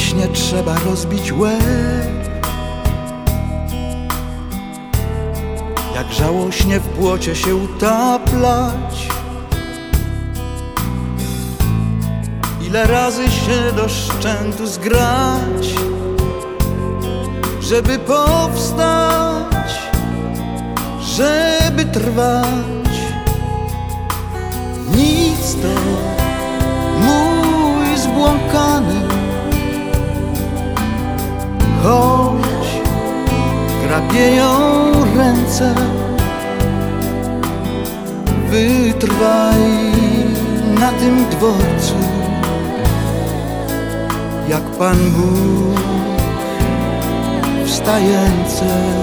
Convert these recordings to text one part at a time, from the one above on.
śnie trzeba rozbić łeb, jak żałośnie w błocie się utaplać. Ile razy się do szczętu zgrać, żeby powstać, żeby trwać. Nic to, mój zbłąkany, choć grabieją ręce, wytrwaj na tym dworcu, jak Pan Bóg wstający.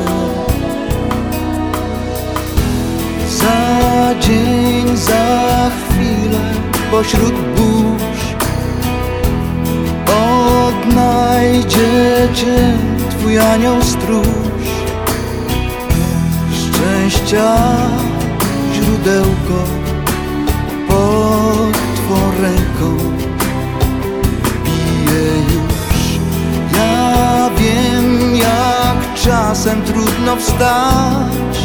Za dzień, za chwilę pośród burz odnajdzie Cię Twój anioł stróż. Szczęścia źródełko pod Twą ręką bije już. Ja wiem, jak czasem trudno wstać,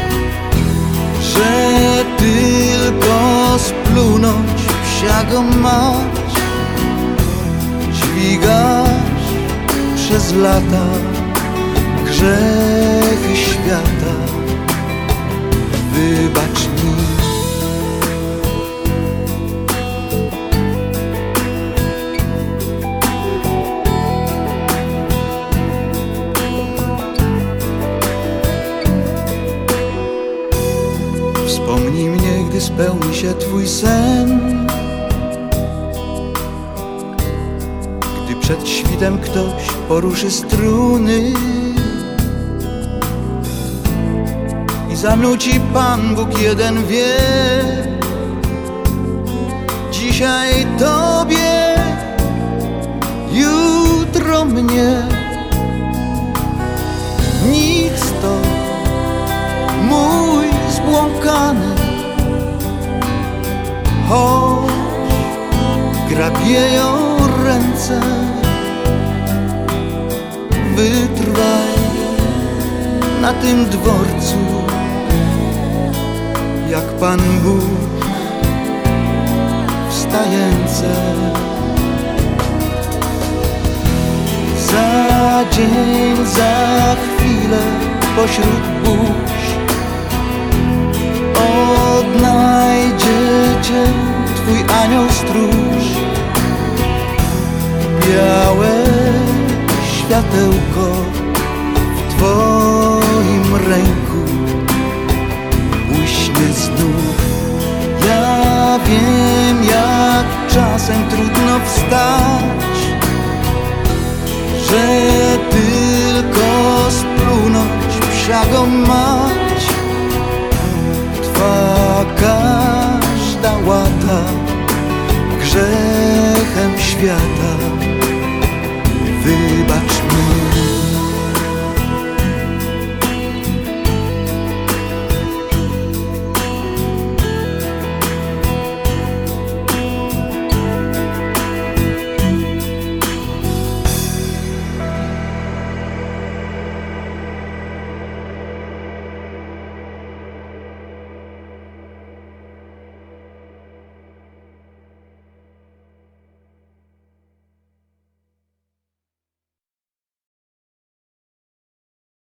że tylko splunąć, psiago mać. Dźwigasz przez lata grzechy świata, wybacz mi. Wspomnij mnie, gdy spełni się Twój sen, gdy przed świtem ktoś poruszy struny i zanuci Pan Bóg jeden wie. Dzisiaj Tobie, jutro mnie. Nic to, mój zbłąkany, choć grabieją ręce, wytrwaj na tym dworcu, jak Pan Bóg wstający. Za dzień, za chwilę pośród burz odnajdzie Cię Twój anioł stróż. Białe światełko w Twoim ręku błyśnie znów. Ja wiem, jak czasem trudno wstać, że tylko splunąć, psiago mać. Trwa każda łata grzechem świata.